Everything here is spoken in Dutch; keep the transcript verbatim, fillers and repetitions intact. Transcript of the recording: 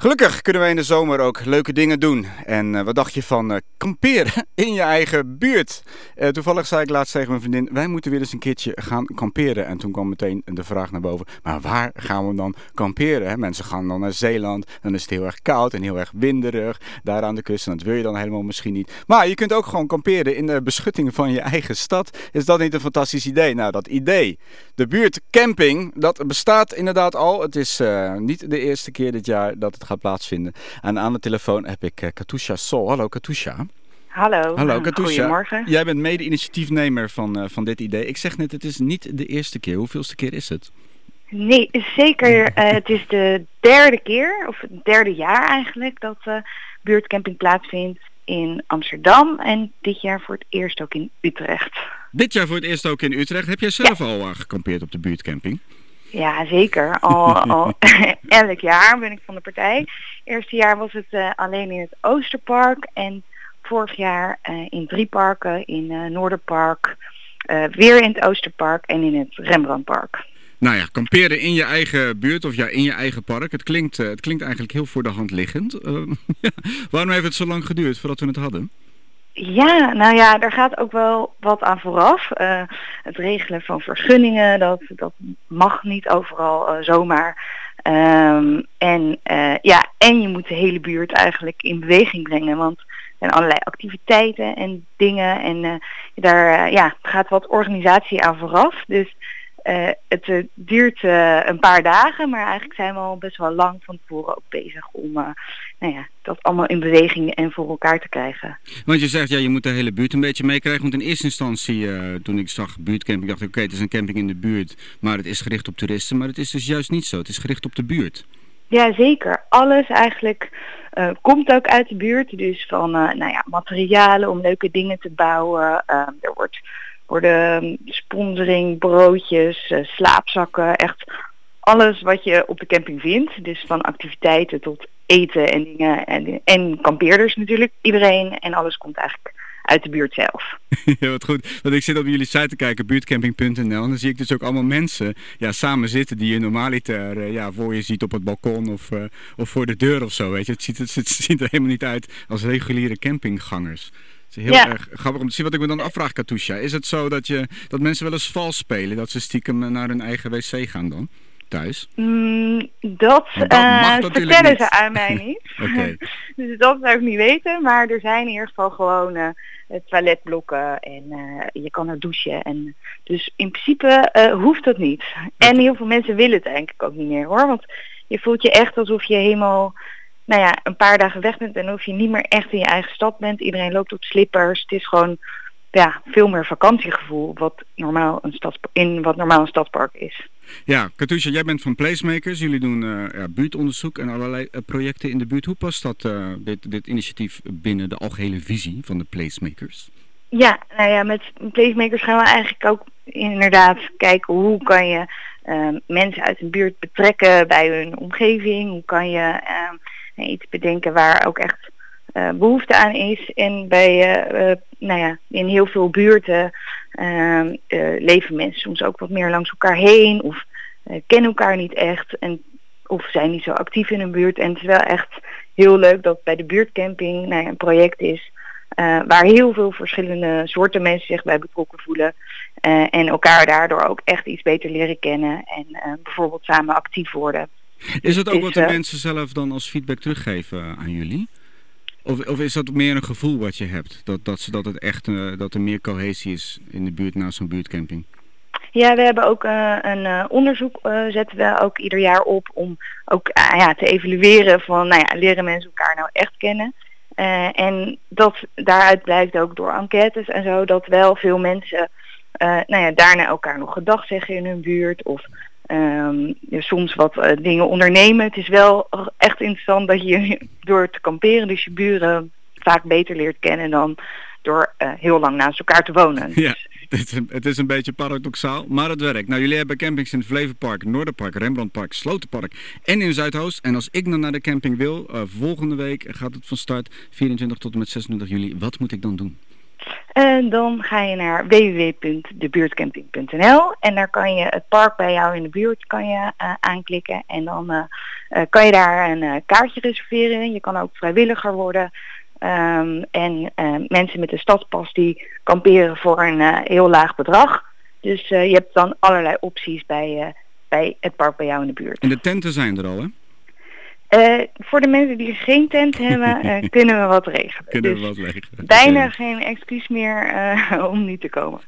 Gelukkig kunnen wij in de zomer ook leuke dingen doen. En uh, wat dacht je van uh, kamperen in je eigen buurt? Uh, toevallig zei ik laatst tegen mijn vriendin, wij moeten weer eens een keertje gaan kamperen. En toen kwam meteen de vraag naar boven, maar waar gaan we dan kamperen? Hè? Mensen gaan dan naar Zeeland, dan is het heel erg koud en heel erg winderig daar aan de kust. En dat wil je dan helemaal misschien niet. Maar je kunt ook gewoon kamperen in de beschutting van je eigen stad. Is dat niet een fantastisch idee? Nou, dat idee, de buurtcamping, dat bestaat inderdaad al. Het is uh, niet de eerste keer dit jaar dat het gaat plaatsvinden. En aan de telefoon heb ik uh, Katusha Sol. Hallo Katusha. Hallo. Hallo Katusha. Goedemorgen. Jij bent mede-initiatiefnemer van, uh, van dit idee. Ik zeg net, het is niet de eerste keer. Hoeveelste keer is het? Nee, zeker. Uh, het is de derde keer, of het derde jaar eigenlijk, dat uh, buurtcamping plaatsvindt in Amsterdam. En dit jaar voor het eerst ook in Utrecht. Dit jaar voor het eerst ook in Utrecht. Heb jij zelf ja. al uh, gekampeerd op de buurtcamping? Ja, zeker. Al, al elk jaar ben ik van de partij. Eerste jaar was het uh, alleen in het Oosterpark. En vorig jaar uh, in drie parken. In uh, Noorderpark, uh, weer in het Oosterpark en in het Rembrandtpark. Nou ja, kamperen in je eigen buurt of ja, in je eigen park. Het klinkt, uh, het klinkt eigenlijk heel voor de hand liggend. Uh, ja. Waarom heeft het zo lang geduurd voordat we het hadden? Ja, nou ja, daar gaat ook wel wat aan vooraf. Uh, het regelen van vergunningen, dat, dat mag niet overal uh, zomaar. Um, en, uh, ja, en je moet de hele buurt eigenlijk in beweging brengen. Want er zijn allerlei activiteiten en dingen. En uh, daar uh, ja, gaat wat organisatie aan vooraf. Dus uh, het uh, duurt uh, een paar dagen, maar eigenlijk zijn we al best wel lang van tevoren ook bezig om uh, nou ja, dat allemaal in beweging en voor elkaar te krijgen. Want je zegt, ja, je moet de hele buurt een beetje meekrijgen. Want in eerste instantie, uh, toen ik zag buurtcamping, dacht ik, oké, okay, het is een camping in de buurt, maar het is gericht op toeristen. Maar het is dus juist niet zo. Het is gericht op de buurt. Ja, zeker. Alles eigenlijk uh, komt ook uit de buurt. Dus van uh, nou ja, materialen om leuke dingen te bouwen. Uh, er wordt, worden sponsoring, broodjes, uh, slaapzakken, echt alles wat je op de camping vindt. Dus van activiteiten tot eten en dingen. En, en kampeerders natuurlijk. Iedereen en alles komt eigenlijk uit de buurt zelf. Ja, wat goed. Want ik zit op jullie site te kijken, buurtcamping punt n l. En dan zie ik dus ook allemaal mensen ja, samen zitten die je normaliter uh, ja, voor je ziet op het balkon of, uh, of voor de deur of zo. Weet je. Het, ziet, het, het ziet er helemaal niet uit als reguliere campinggangers. Het is heel ja. erg grappig om te zien. Wat ik me dan afvraag, Katusha. Is het zo dat, je, dat mensen wel eens vals spelen? Dat ze stiekem naar hun eigen wc gaan dan? Thuis? Mm, dat dat uh, vertellen niet. Ze aan mij niet. Okay. Dus dat zou ik niet weten. Maar er zijn in ieder geval gewoon uh, toiletblokken en uh, je kan er douchen. En, dus in principe uh, hoeft dat niet. En heel veel mensen willen het eigenlijk ook niet meer hoor. Want je voelt je echt alsof je helemaal nou ja, een paar dagen weg bent en of je niet meer echt in je eigen stad bent. Iedereen loopt op slippers. Het is gewoon ja, veel meer vakantiegevoel wat normaal een stads, in wat normaal een stadspark is. Ja, Katusha, jij bent van Placemakers. Jullie doen uh, ja, buurtonderzoek en allerlei uh, projecten in de buurt. Hoe past dat, uh, dit, dit initiatief binnen de algehele visie van de Placemakers? Ja, nou ja, met Placemakers gaan we eigenlijk ook inderdaad kijken hoe kan je uh, mensen uit een buurt betrekken bij hun omgeving. Hoe kan je uh, iets bedenken waar ook echt uh, behoefte aan is. En bij, uh, uh, nou ja, in heel veel buurten uh, uh, leven mensen soms ook wat meer langs elkaar heen of uh, kennen elkaar niet echt en of zijn niet zo actief in een buurt. En het is wel echt heel leuk dat bij de buurtcamping nou ja, een project is uh, waar heel veel verschillende soorten mensen zich bij betrokken voelen uh, en elkaar daardoor ook echt iets beter leren kennen en uh, bijvoorbeeld samen actief worden. Is dat ook is, wat de uh, mensen zelf dan als feedback teruggeven aan jullie? Of, of is dat meer een gevoel wat je hebt? Dat, dat, dat, het echt, uh, dat er meer cohesie is in de buurt na zo'n buurtcamping? Ja, we hebben ook uh, een uh, onderzoek uh, zetten we ook ieder jaar op om ook uh, ja, te evalueren van, nou ja, leren mensen elkaar nou echt kennen? Uh, en dat daaruit blijkt ook door enquêtes en zo dat wel veel mensen uh, nou ja, daarna elkaar nog gedag zeggen in hun buurt of Um, ja, soms wat uh, dingen ondernemen. Het is wel echt interessant dat je door te kamperen dus je buren vaak beter leert kennen dan door uh, heel lang naast elkaar te wonen. Ja, het is, een, het is een beetje paradoxaal, maar het werkt. Nou, jullie hebben campings in het Flevopark, Noorderpark, Rembrandtpark, Slotenpark en in Zuidoost. En als ik dan naar de camping wil, uh, volgende week gaat het van start, vierentwintig tot en met zesentwintig juli. Wat moet ik dan doen? En dan ga je naar w w w punt de buurtcamping punt n l en daar kan je het park bij jou in de buurt kan je, uh, aanklikken. En dan uh, uh, kan je daar een uh, kaartje reserveren. Je kan ook vrijwilliger worden. Um, en uh, mensen met een stadspas die kamperen voor een uh, heel laag bedrag. Dus uh, je hebt dan allerlei opties bij, uh, bij het park bij jou in de buurt. En de tenten zijn er al, hè? Uh, voor de mensen die geen tent hebben, uh, kunnen we wat regelen. Kunnen dus we wat regelen. bijna Okay. geen excuus meer uh, om niet te komen.